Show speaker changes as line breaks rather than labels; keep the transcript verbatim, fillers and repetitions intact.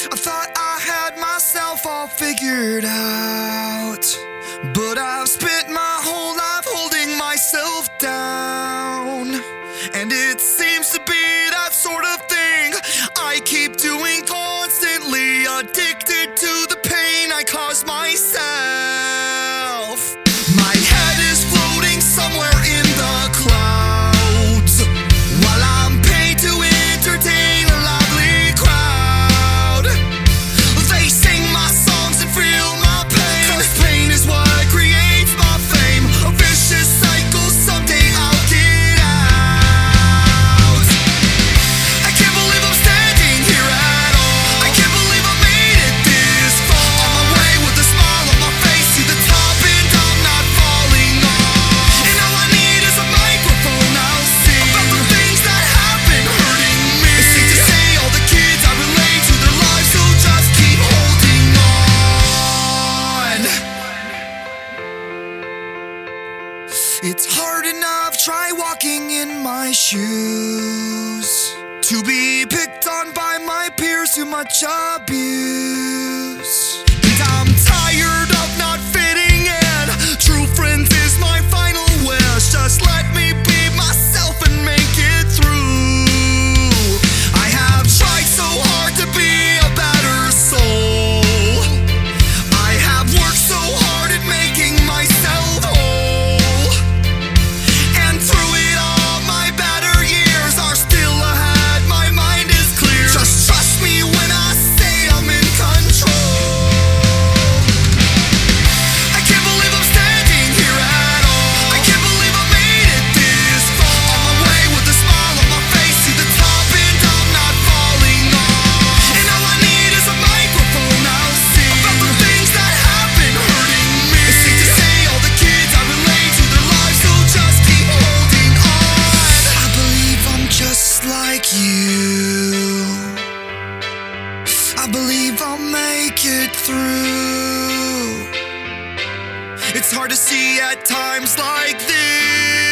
I thought I had myself all figured out, but I've spent my whole life holding myself down, and it seems to be that sort of thing I keep doing constantly, addicted to the pain I cause myself. My head is floating somewhere in the clouds, while I'm paid to entertain a lively crowd. They sing my songs and feel my pain, 'cause pain is what creates my fame. A vicious cycle, someday I'll get out. I can't believe I'm standing here at all. I can't believe I made it this far. On my way with a smile on my face to the top, and I'm not falling off. And all I need is a microphone, I'll sing about the things that have been hurting me. It's safe to say all the kids I relate to their lives, so just keep holding on. It's hard enough, try walking in my shoes, to be picked on by my peers, too much abuse. And I'm tired of not fitting in. True friends is my final wish. Just let me be myself and make it through. I have tried so hard to be a better soul. I have worked so hard at making myself whole, and through it all my better years are still ahead. My mind is clear. Just trust me when I say I'm in control. I can't believe I'm standing here at all. I can't believe I made it this far. On my way with a smile on my face to the top, and I'm not falling off. And all I need is a microphone, I'll sing about the things that have been hurting me. It's safe to say all the kids I relate to their lives, so just keep holding on. I believe I'm just like you. I believe I'll make it through. It's hard to see at times like this.